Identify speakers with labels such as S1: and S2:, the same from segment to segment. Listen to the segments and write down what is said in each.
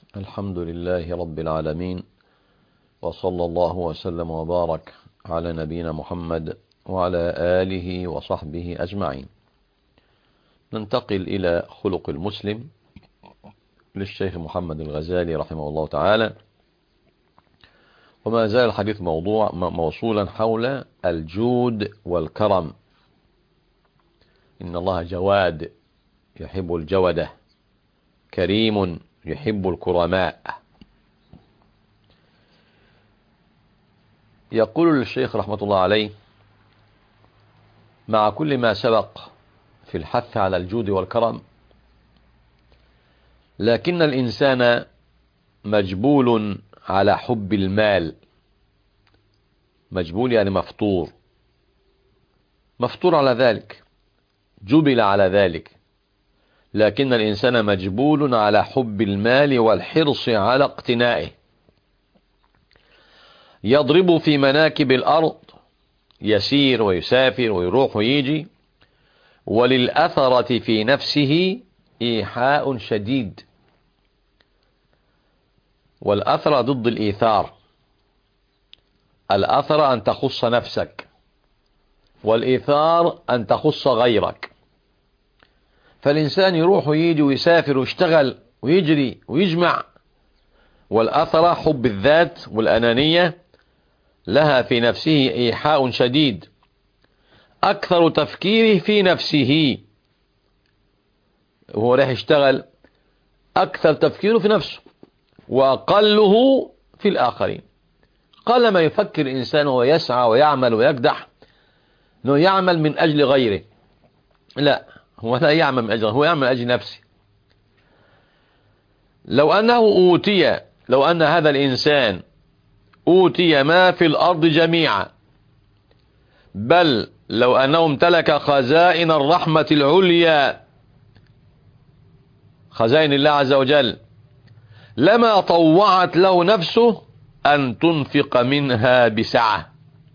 S1: الحمد لله رب العالمين، وصلى الله وسلم وبارك على نبينا محمد وعلى آله وصحبه أجمعين. ننتقل إلى خلق المسلم للشيخ محمد الغزالي رحمه الله تعالى، وما زال الحديث موصولا حول الجود والكرم. إن الله جواد يحب الجودة، كريم يحب الكرماء. يقول الشيخ رحمة الله عليه: مع كل ما سبق في الحث على الجود والكرم، لكن الإنسان مجبول على حب المال. مجبول يعني مفطور على ذلك، جبل على ذلك. لكن الإنسان مجبول على حب المال والحرص على اقتنائه. يضرب في مناكب الأرض، يسير ويسافر ويروح ويجي، وللأثرة في نفسه إيحاء شديد. والأثرة ضد الإيثار. الأثرة أن تخص نفسك، والإيثار أن تخص غيرك. فالإنسان يروح ويجي ويسافر ويشتغل ويجري ويجمع، والأثرة حب الذات والأنانية لها في نفسه إيحاء شديد. أكثر تفكيره في نفسه، وهو رايح يشتغل أكثر تفكيره في نفسه، وأقله في الآخرين. قل ما يفكر الإنسان وهو يسعى ويعمل ويكدح أنه يعمل من أجل غيره. لا، هو لا يعمل من أجله، هو يعمل من أجل نفسه. لو أن هذا الإنسان أوتي ما في الأرض جميعا، بل لو أنه امتلك خزائن الرحمة العليا، خزائن الله عز وجل، لما طوعت له نفسه أن تنفق منها بسعة.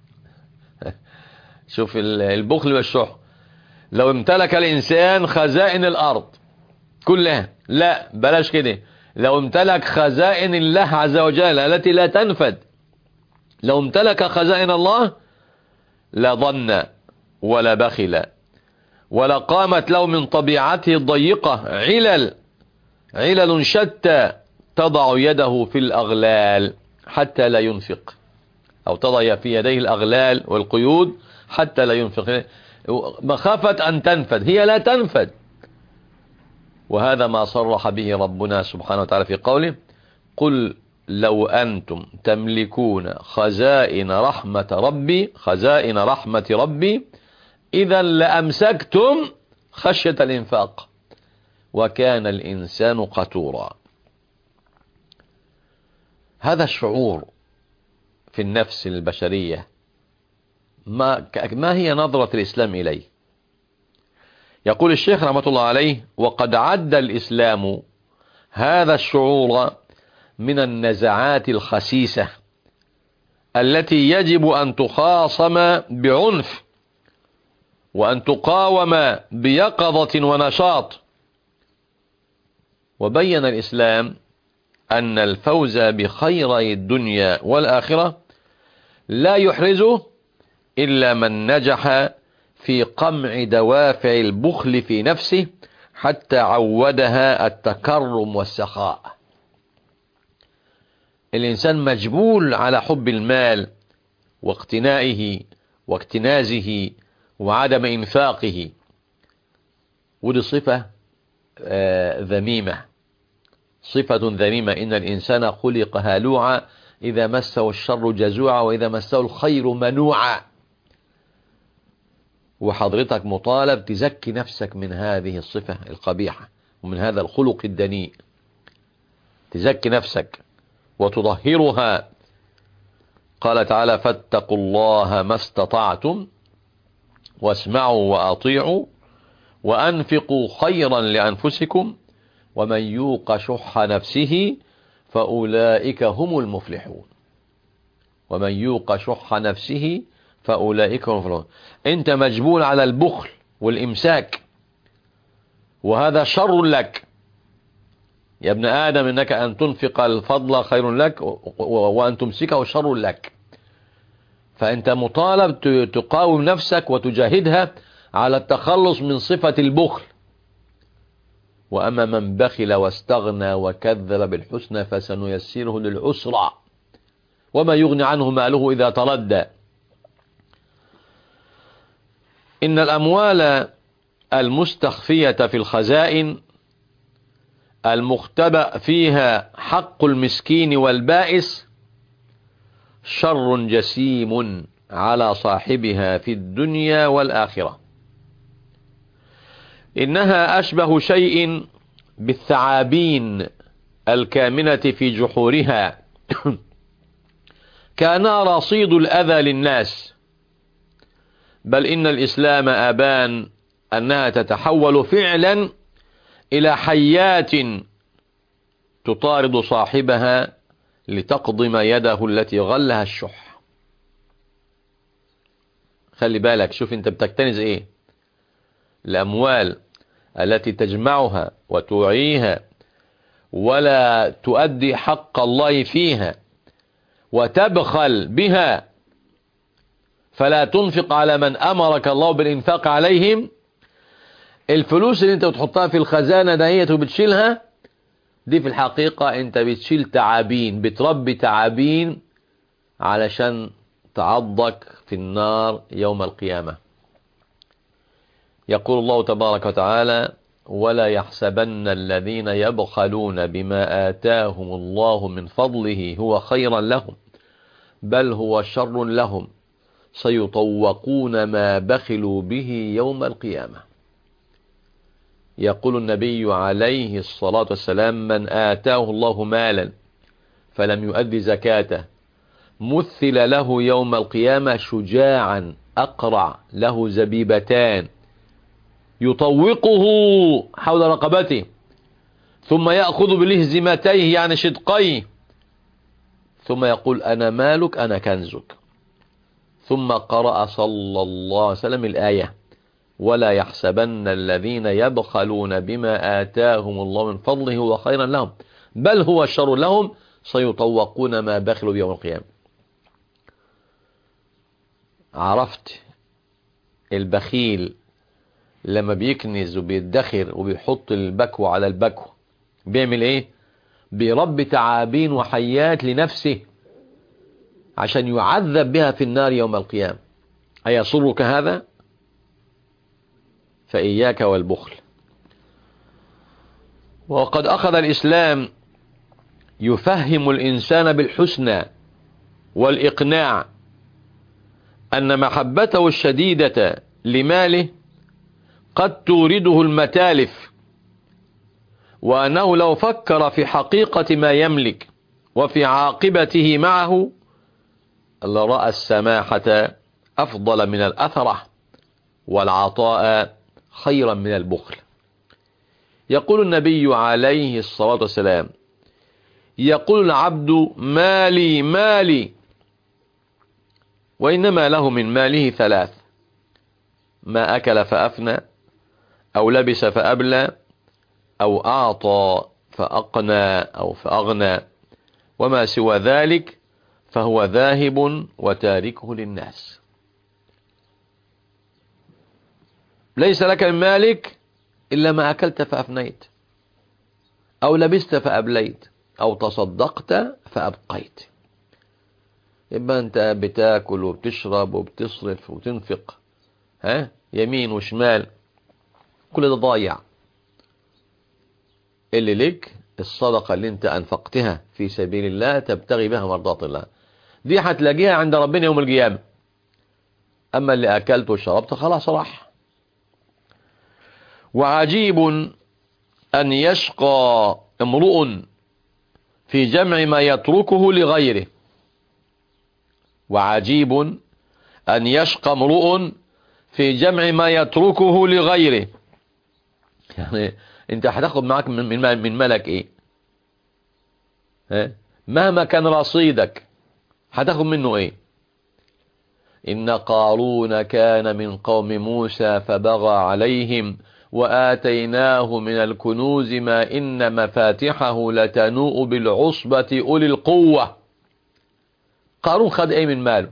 S1: شوف البخل والشح. لو امتلك الإنسان خزائن الأرض كلها، لا بلاش كده، لو امتلك خزائن الله عز وجل التي لا تنفد، لو امتلك خزائن الله لظن ولا بخل، ولا قامت له من طبيعته الضيقة علل شتى تضع يده في الأغلال حتى لا ينفق، أو تضع في يديه الأغلال والقيود حتى لا ينفق، مخافة أن تنفد. هي لا تنفد. وهذا ما صرح به ربنا سبحانه وتعالى في قوله: قل لو أنتم تملكون خزائن رحمة ربي إذا لأمسكتم خشية الإنفاق وكان الإنسان قتورا. هذا الشعور في النفس البشرية، ما هي نظرة الإسلام إليه؟ يقول الشيخ رحمة الله عليه: وقد عد الإسلام هذا الشعور من النزعات الخسيسة التي يجب أن تخاصم بعنف، وأن تقاوم بيقظة ونشاط. وبين الإسلام أن الفوز بخيري الدنيا والآخرة لا يحرزه إلا من نجح في قمع دوافع البخل في نفسه حتى عودها التكرم والسخاء. الإنسان مجبول على حب المال واقتنائه واكتنازه وعدم إنفاقه، ودي صفة ذميمة، صفة ذميمة. إن الإنسان خلق هلوعا إذا مسه الشر جزوعا وإذا مسه الخير منوعا. وحضرتك مطالب تزكي نفسك من هذه الصفة القبيحة ومن هذا الخلق الدنيء، تزكي نفسك وتطهرها. قال تعالى: فاتقوا الله ما استطعتم واسمعوا وأطيعوا وأنفقوا خيرا لأنفسكم ومن يوق شح نفسه فأولئك هم المفلحون. ومن يوق شح نفسه فأولئك هم المفلحون. أنت مجبول على البخل والإمساك، وهذا شر لك. يا ابن آدم إنك أن تنفق الفضل خير لك وأن تمسكه شر لك. فأنت مطالب تقاوم نفسك وتجاهدها على التخلص من صفة البخل. وأما من بخل واستغنى وكذب بالحسنى فسنيسره للعسرى وما يغني عنه ماله إذا تردى. إن الأموال المستخفية في الخزائن المختبأ فيها حق المسكين والبائس شر جسيم على صاحبها في الدنيا والآخرة. إنها أشبه شيء بالثعابين الكامنة في جحورها كأنها رصيد الأذى للناس، بل إن الإسلام أبان أنها تتحول فعلا إلى حيات تطارد صاحبها لتقضم يده التي غلها الشح. خلي بالك، شوف انت بتكتنز ايه. الأموال التي تجمعها وتوعيها ولا تؤدي حق الله فيها وتبخل بها فلا تنفق على من أمرك الله بالإنفاق عليهم. الفلوس اللي انت بتحطها في الخزانة دهيت وبتشيلها دي في الحقيقة انت بتشيل تعابين، بتربي تعابين علشان تعضك في النار يوم القيامة. يقول الله تبارك وتعالى: ولا يحسبن الذين يبخلون بما آتاهم الله من فضله هو خيرا لهم بل هو شر لهم سيطوقون ما بخلوا به يوم القيامة. يقول النبي عليه الصلاة والسلام: من آتاه الله مالا فلم يؤد زكاته مثل له يوم القيامة شجاعا أقرع له زبيبتان يطوقه حول رقبته ثم يأخذ بلهزمتيه يعني شدقيه ثم يقول: أنا مالك أنا كنزك. ثم قرأ صلى الله عليه وسلم الآية: ولا يحسبن الذين يبخلون بما آتاهم الله من فضله هو خيرا لهم بل هو شر لهم سيطوقون ما بخلوا بيوم القيامة. عرفت البخيل لما بيكنز وبيدخر وبيحط البكوة على البكوة بيعمل ايه؟ بيربي تعابين وحيات لنفسه عشان يعذب بها في النار يوم القيامة. أيسرك هذا؟ فإياك والبخل. وقد أخذ الإسلام يفهم الإنسان بالحسنى والإقناع أن محبته الشديدة لماله قد تورده المتالف، وأنه لو فكر في حقيقة ما يملك وفي عاقبته معه لرأى السماحة أفضل من الأثرة والعطاء خيرا من البخل. يقول النبي عليه الصلاة والسلام: يقول العبد مالي مالي، وإنما له من ماله ثلاث: ما أكل فأفنى، أو لبس فأبلى، أو أعطى فأقنى أو فأغنى، وما سوى ذلك فهو ذاهب وتاركه للناس. ليس لك من مالك إلا ما أكلت فأفنيت، أو لبست فأبليت، أو تصدقت فأبقيت. يبقى أنت بتاكل وبتشرب وبتصرف وتنفق يمين وشمال، كل ده ضايع. اللي لك الصدقة اللي انت أنفقتها في سبيل الله تبتغي بها مرضات الله، دي هتلاقيها عند ربنا يوم القيامة. أما اللي أكلت وشربت خلاص راح. وعجيب أن يشقى امرؤ في جمع ما يتركه لغيره. وعجيب أن يشقى امرؤ في جمع ما يتركه لغيره. يعني انت هتاخد معاك من مالك ايه؟ مهما كان رصيدك هتاخد منه ايه؟ إن قارون كان من قوم موسى فبغى عليهم وآتيناه من الكنوز ما إن مفاتحه لتنوء بالعصبة أولي القوة. قارون خد ايه من ماله؟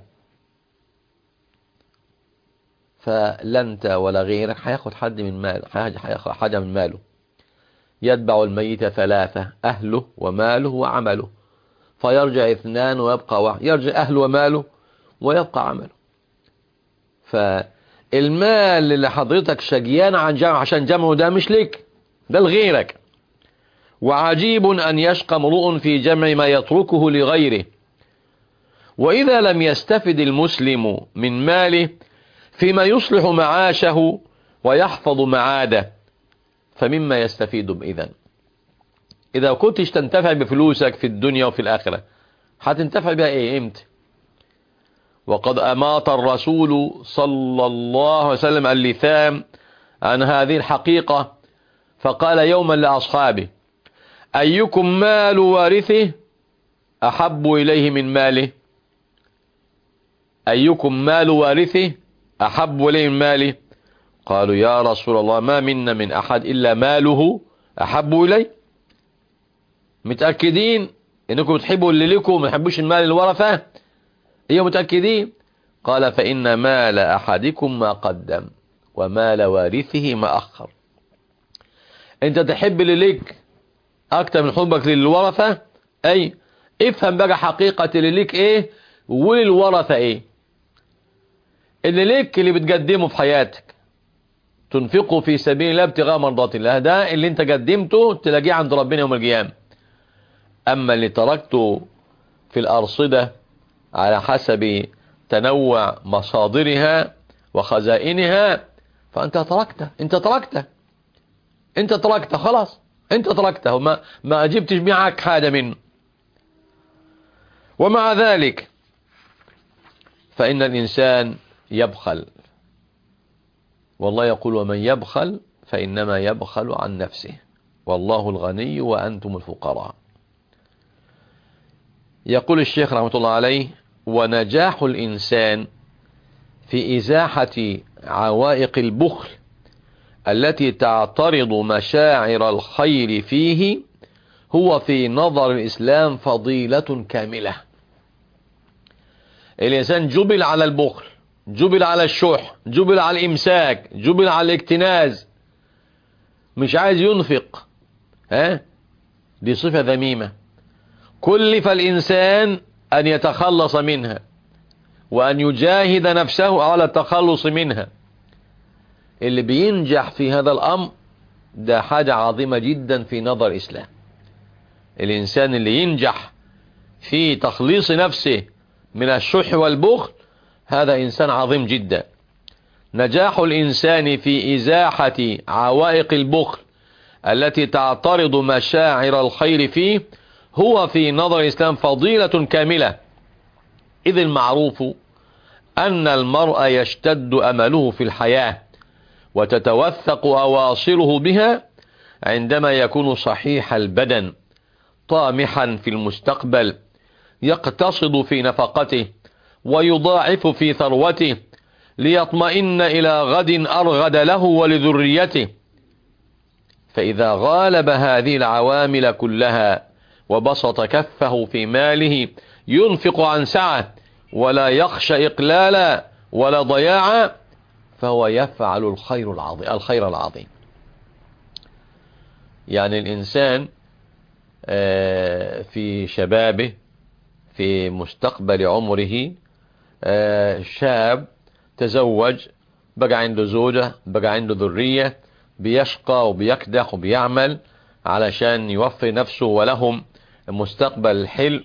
S1: فلا انت ولا غيرك هياخد حد من ماله، هياخد حاجة من ماله. يتبع الميت ثلاثة: أهله وماله وعمله، فيرجع اثنان ويبقى واحد. يرجع أهله وماله ويبقى عمله. فالمال اللي حضرتك شجيان عن جمع عشان جمعه ده مش ليك، ده لغيرك. وعجيب أن يشقى امرؤ في جمع ما يتركه لغيره. وإذا لم يستفد المسلم من ماله فيما يصلح معاشه ويحفظ معاده فمما يستفيد إذن؟ إذا كنتش تنتفع بفلوسك في الدنيا وفي الآخرة هتنتفع بها إيه إمتى؟ وقد أماط الرسول صلى الله عليه وسلم اللثام عن هذه الحقيقة، فقال يوما لأصحابه: أيكم مال وارثه أحب إليه من ماله؟ أيكم مال وارثه أحب إليه من ماله؟ قالوا يا رسول الله ما منا من أحد إلا ماله أحب إليه. متأكدين إنكم تحبوا اللي لكم، ما تحبوش المال الورثة؟ ايوه متأكدين. قال فإن مال أحدكم ما قدم ومال وارثه ما أخر. انت تحب اللي ليك اكتر من حبك للورثة؟ اي افهم بقى حقيقة اللي ليك ايه وللورثة ايه. اللي ليك اللي بتقدمه في حياتك، تنفقه في سبيل الله ابتغاء مرضات الله، ده اللي انت قدمته تلاقيه عند ربنا يوم القيامة. اما اللي تركته في الأرصدة على حسب تنوع مصادرها وخزائنها فأنت تركته خلاص، انت تركته ما أجبتش معك حاجة منه. ومع ذلك فإن الإنسان يبخل، والله يقول ومن يبخل فإنما يبخل عن نفسه والله الغني وأنتم الفقراء. يقول الشيخ رحمة الله عليه: ونجاح الإنسان في إزاحة عوائق البخل التي تعترض مشاعر الخير فيه هو في نظر الإسلام فضيلة كاملة. الإنسان جبل على البخل، جبل على الشح، جبل على الإمساك، جبل على الاكتناز، مش عايز ينفق، دي صفة ذميمة. كلف الإنسان أن يتخلص منها وأن يجاهد نفسه على التخلص منها. اللي بينجح في هذا الأمر ده حاجة عظيمة جدا في نظر الإسلام. الإنسان اللي ينجح في تخليص نفسه من الشح والبخل هذا إنسان عظيم جدا. نجاح الإنسان في إزاحة عوائق البخل التي تعترض مشاعر الخير فيه هو في نظر الإسلام فضيلة كاملة. إذ المعروف أن المرء يشتد أمله في الحياة وتتوثق أواصره بها عندما يكون صحيح البدن طامحا في المستقبل، يقتصد في نفقته ويضاعف في ثروته ليطمئن إلى غد أرغد له ولذريته. فإذا غالب هذه العوامل كلها وبسط كفه في ماله ينفق عن سعة ولا يخشى إقلالا ولا ضياعا فهو يفعل الخير العظيم. يعني الإنسان في شبابه في مستقبل عمره شاب تزوج بقى عنده زوجة بقى عنده ذرية، بيشقى وبيكدح وبيعمل علشان يوفي نفسه ولهم مستقبل حلو،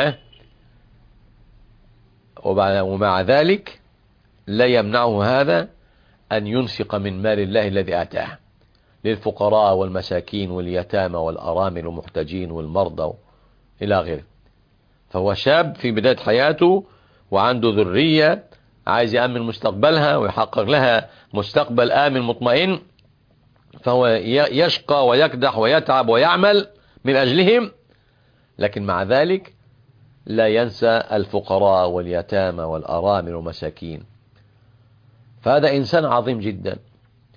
S1: ومع ذلك لا يمنعه هذا أن ينفق من مال الله الذي آتاه للفقراء والمساكين واليتامى والأرامل والمحتاجين والمرضى إلى غيره. فهو شاب في بداية حياته وعنده ذرية عايز يأمن مستقبلها ويحقق لها مستقبل آمن مطمئن، فهو يشقى ويكدح ويتعب ويعمل من أجلهم، لكن مع ذلك لا ينسى الفقراء واليتامى والأرامل والمساكين. فهذا إنسان عظيم جدا.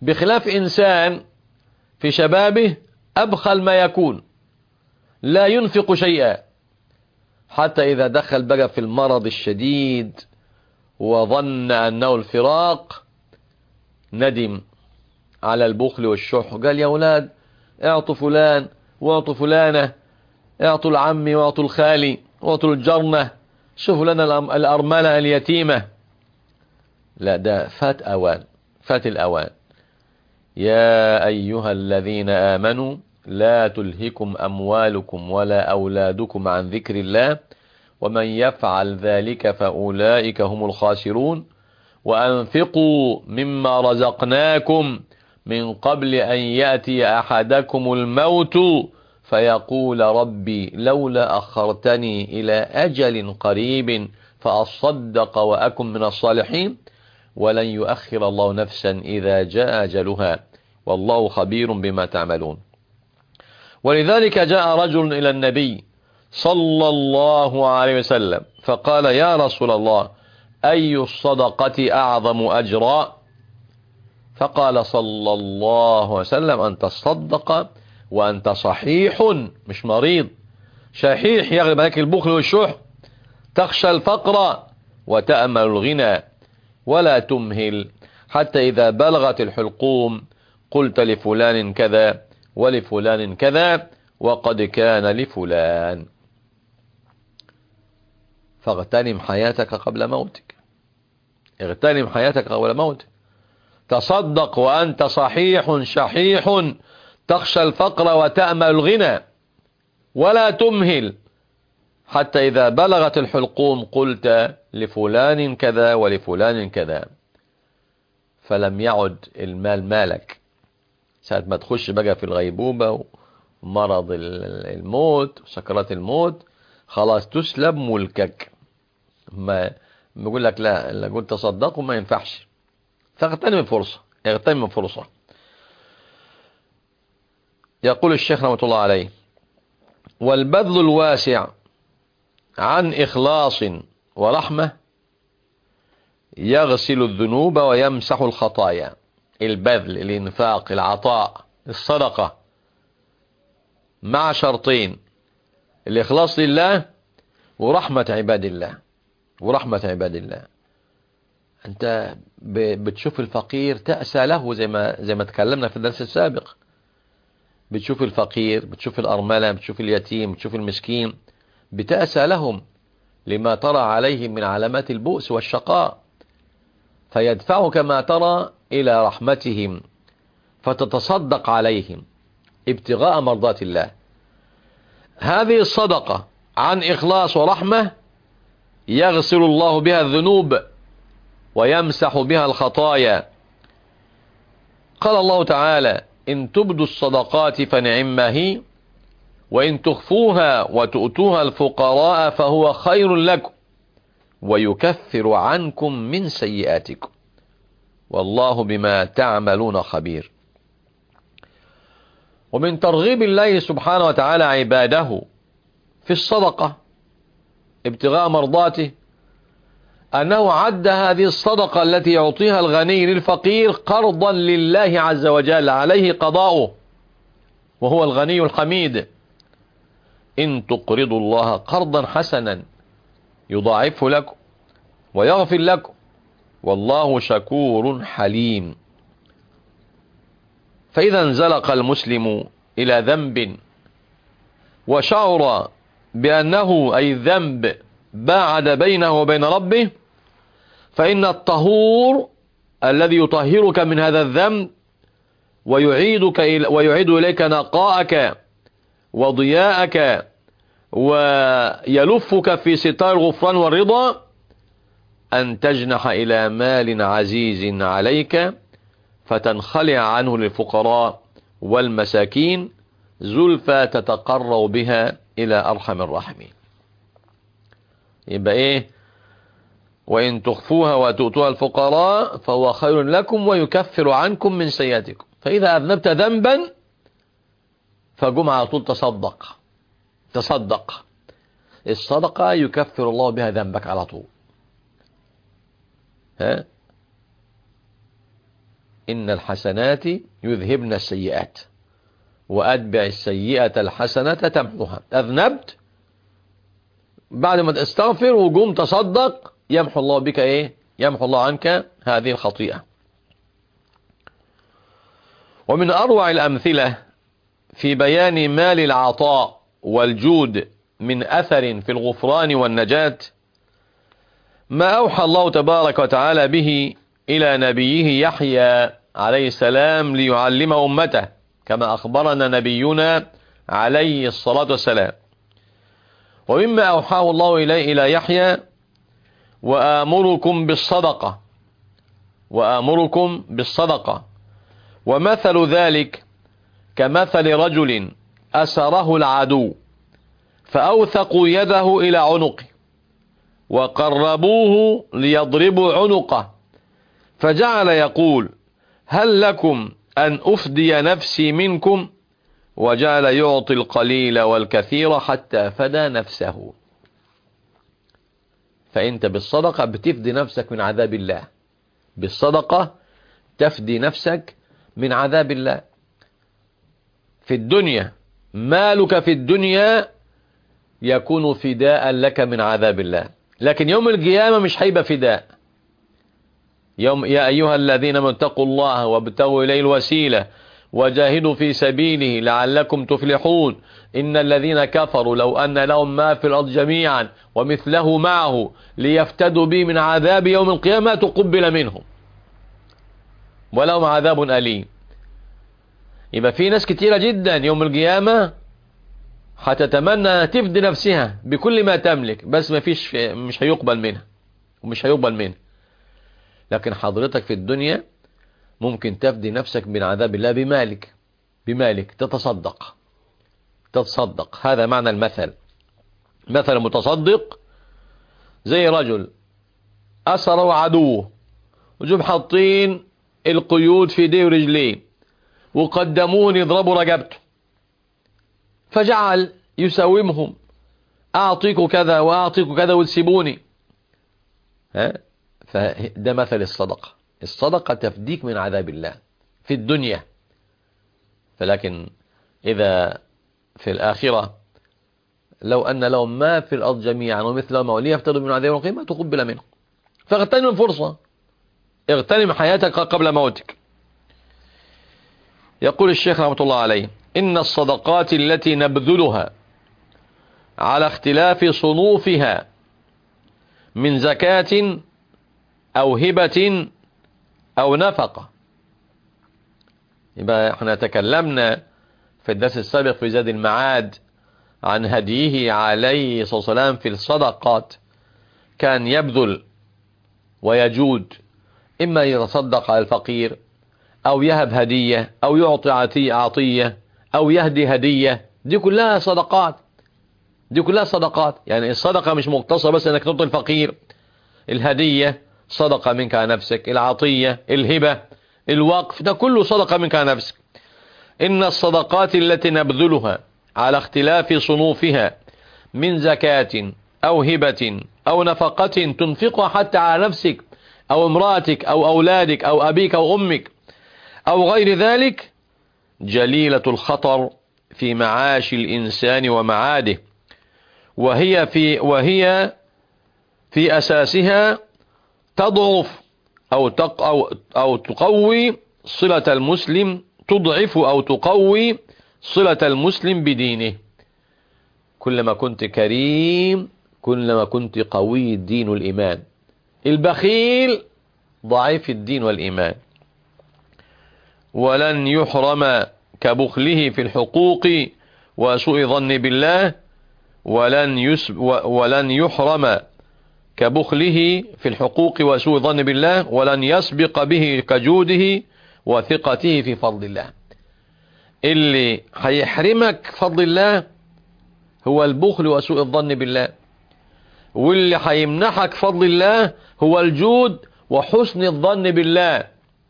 S1: بخلاف إنسان في شبابه أبخل ما يكون، لا ينفق شيئا، حتى إذا دخل بقى في المرض الشديد وظن أنه الفراق ندم على البخل والشح، قال يا أولاد اعطوا فلان واعطوا فلانة، اعطوا العم واعطوا الخالي واعطوا الجرنة، شوفوا لنا الأرملة اليتيمة. لا، ده فات أوان، فات الأوان. يا أيها الذين آمنوا لا تلهكم أموالكم ولا أولادكم عن ذكر الله ومن يفعل ذلك فأولئك هم الخاسرون وأنفقوا مما رزقناكم من قبل أن يأتي أحدكم الموت فيقول ربي لولا أخرتني إلى أجل قريب فأصدق وأكن من الصالحين ولن يؤخر الله نفسا إذا جاء أجلها والله خبير بما تعملون. ولذلك جاء رجل إلى النبي صلى الله عليه وسلم فقال يا رسول الله أي الصدقة أعظم أجرا؟ فقال صلى الله عليه وسلم أن تصدق وأنت صحيح، مش مريض، شحيح يغلب عليك البخل والشح، تخشى الفقر وتأمل الغنى، ولا تمهل حتى إذا بلغت الحلقوم قلت لفلان كذا ولفلان كذا وقد كان لفلان. فاغتنم حياتك قبل موتك، اغتنم حياتك قبل موتك، تصدق وأنت صحيح شحيح تخشى الفقر وتأمل الغنى، ولا تمهل حتى إذا بلغت الحلقوم قلت لفلان كذا ولفلان كذا. فلم يعد المال مالك ساعة ما تخش بقى في الغيبوبة ومرض الموت وسكرات الموت، خلاص تسلب ملكك. ما بيقول لك لا، اللي قلت تصدقوا ما ينفعش. فاغتنم الفرصة، اغتنم الفرصة. يقول الشيخ رحمة الله عليه والبذل الواسع عن إخلاص ورحمة يغسل الذنوب ويمسح الخطايا. البذل، الإنفاق، العطاء، الصدقة مع شرطين: الإخلاص لله ورحمة عباد الله، ورحمة عباد الله. أنت بتشوف الفقير تأسى له زي ما تكلمنا في الدرس السابق. بتشوف الفقير، بتشوف الأرملة، بتشوف اليتيم، بتشوف المسكين، بتأسى لهم لما ترى عليهم من علامات البؤس والشقاء، فيدفعك ما ترى إلى رحمتهم فتتصدق عليهم ابتغاء مرضات الله. هذه الصدقة عن إخلاص ورحمة يغسل الله بها الذنوب ويمسح بها الخطايا. قال الله تعالى إن تبدوا الصدقات فنعما هي وإن تخفوها وتؤتوها الفقراء فهو خير لكم ويكفر عنكم من سيئاتكم والله بما تعملون خبير. ومن ترغيب الله سبحانه وتعالى عباده في الصدقة ابتغاء مرضاته أنه عد هذه الصدقة التي يعطيها الغني للفقير قرضا لله عز وجل عليه قضاؤه، وهو الغني الحميد. إن تقرضوا الله قرضا حسنا يضاعفه لكم ويغفر لكم والله شكور حليم. فإذا انزلق المسلم إلى ذنب وشعر بأنه أي الذنب باعد بينه وبين ربه، فإن الطهور الذي يطهرك من هذا الذنب ويعيد إليك نقاءك وضياءك ويلفك في ستار الغفران والرضا أن تجنح إلى مال عزيز عليك فتنخلع عنه للفقراء والمساكين زلفى تتقرب بها إلى أرحم الراحمين. يبقى إيه؟ وإن تخفوها وتؤتوها الفقراء فهو خير لكم ويكفر عنكم من سيئاتكم. فإذا أذنبت ذنبا فقم على طول تصدق. الصدقة يكفر الله بها ذنبك على طول. إن الحسنات يذهبن السيئات وأتبع السيئة الحسنة تمحوها. أذنبت، بعد ما تستغفر وقوم تصدق، يمحو الله بك إيه؟ يمحو الله عنك هذه الخطيئة. ومن أروع الأمثلة في بيان مال العطاء والجود من أثر في الغفران والنجاة ما أوحى الله تبارك وتعالى به إلى نبيه يحيى عليه السلام ليعلم أمته، كما أخبرنا نبينا عليه الصلاة والسلام. ومما أوحاه الله إليه إلى يحيى: وآمركم بالصدقة، وآمركم بالصدقة. ومثل ذلك كمثل رجل أسره العدو فأوثقوا يده إلى عنقه وقربوه ليضربوا عنقه، فجعل يقول: هل لكم أن أفدي نفسي منكم؟ وجعل يعطي القليل والكثير حتى فدى نفسه. فأنت بالصدقة بتفدي نفسك من عذاب الله، بالصدقة تفدي نفسك من عذاب الله. في الدنيا مالك في الدنيا يكون فداء لك من عذاب الله، لكن يوم القيامة مش هيبقى فداء. يوم يا أيها الذين اتقوا الله وابتغوا إليه الوسيلة وجاهدوا في سبيله لعلكم تفلحون إن الذين كفروا لو أن لهم ما في الأرض جميعا ومثله معه ليفتدوا به من عذاب يوم القيامة تقبل منهم ولهم عذاب أليم. يبقى في ناس كتيرة جدا يوم القيامة هتتمنى تفدي نفسها بكل ما تملك، بس مش هيقبل منها ومش هيقبل منها. لكن حضرتك في الدنيا ممكن تفدي نفسك من عذاب الله بمالك تتصدق. هذا معنى المثل. مثل المتصدق زي رجل أسره عدوه وجم حاطين القيود في ايديه ورجليه وقدمون يضربوا رقبته، فجعل يساومهم: أعطيكوا كذا وأعطيكوا كذا وتسيبوني. فده مثل الصدقة. الصدقة تفديك من عذاب الله في الدنيا، فلكن إذا في الآخرة لو أن لهم ما في الأرض جميعا ومثله معه ليفتدوا من عذاب القيامة تقبل منه. فاغتنم الفرصة، اغتنم حياتك قبل موتك. يقول الشيخ رحمة الله عليه: إن الصدقات التي نبذلها على اختلاف صنوفها من زكاة أو هبة أو نفقة. يبقى احنا تكلمنا في الدرس السابق في زاد المعاد عن هديه عليه الصلاة والسلام في الصدقات. كان يبذل ويجود، إما يتصدق على الفقير أو يهب هدية أو يعطي عطية أو يهدي هدية. دي كلها صدقات. يعني الصدقة مش مقتصرة بس أنك تعطي الفقير. الهدية صدقة منك على نفسك، العطية، الهبة، الوقف، ده كله صدقة منك على نفسك. إن الصدقات التي نبذلها على اختلاف صنوفها من زكاة أو هبة أو نفقة تنفقها حتى على نفسك أو امرأتك أو أولادك أو أبيك أو أمك أو غير ذلك جليلة الخطر في معاش الإنسان ومعاده، وهي في أساسها تضعف أو تقوي صلة المسلم، تضعف أو تقوي صلة المسلم بدينه. كلما كنت كريم كلما كنت قوي الدين والإيمان. البخيل ضعيف الدين والإيمان. ولن يحرم كبخله في الحقوق وسوء ظن بالله، ولن يحرم كبخله في الحقوق وسوء ظن بالله، ولن يسبق به كجوده وثقته في فضل الله. اللي هيحرمك فضل الله هو البخل وسوء الظن بالله، واللي هيمنحك فضل الله هو الجود وحسن الظن بالله.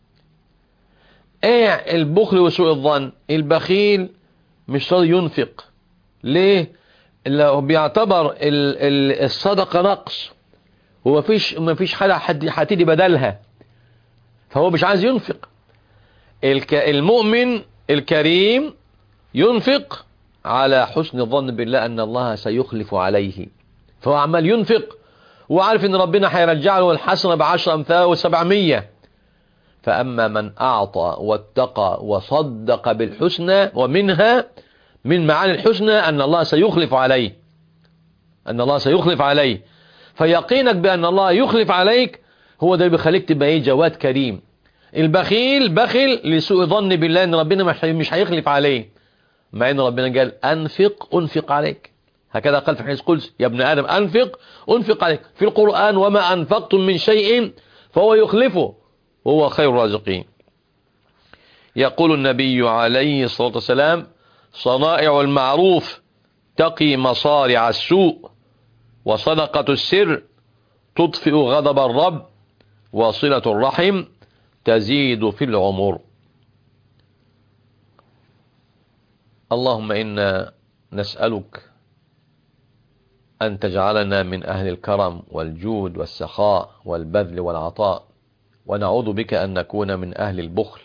S1: ايه البخل وسوء الظن؟ البخيل مش راضي ينفق. ليه؟ لو بيعتبر الصدقة نقص ومفيش حد هتيجي بدلها، فهو مش عايز ينفق. المؤمن الكريم ينفق على حسن الظن بالله أن الله سيخلف عليه، فهو عمال ينفق وعارف أن ربنا هيرجع له الحسنة ب10 أمثال و700. فأما من أعطى واتقى وصدق بالحسنى، ومنها من معاني الحسنى أن الله سيخلف عليه، أن الله سيخلف عليه. فيقينك بأن الله يخلف عليك هو ده بيخليك تبقى جواد كريم. البخيل بخل لسوء ظن بالله أن ربنا مش هيخلف عليه، مع أن ربنا قال أنفق عليك، هكذا قال في حديث قدسي: يا ابن آدم أنفق عليك. في القرآن: وما أنفقتم من شيء فهو يخلفه وهو خير الرازقين. يقول النبي عليه الصلاة والسلام: صنائع المعروف تقي مصارع السوء، وصدقة السر تطفئ غضب الرب، وصلة الرحم تزيد في العمر. اللهم إنا نسألك أن تجعلنا من أهل الكرم والجود والسخاء والبذل والعطاء، ونعوذ بك أن نكون من أهل البخل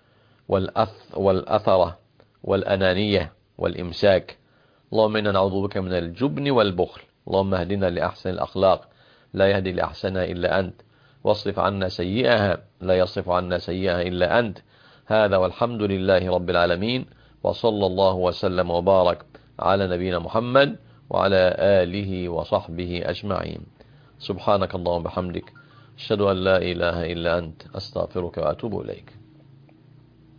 S1: والأثرة والأنانية والإمساك. اللهم إنا نعوذ بك من الجبن والبخل. اللهم اهدنا لأحسن الأخلاق، لا يهدي لأحسنها إلا أنت، واصرف عنا سيئها، لا يصرف عنا سيئها إلا أنت. هذا والحمد لله رب العالمين، وصلى الله وسلم وبارك على نبينا محمد وعلى آله وصحبه أجمعين. سبحانك اللهم وبحمدك، أشهد أن لا إله إلا أنت، أستغفرك وأتوب إليك.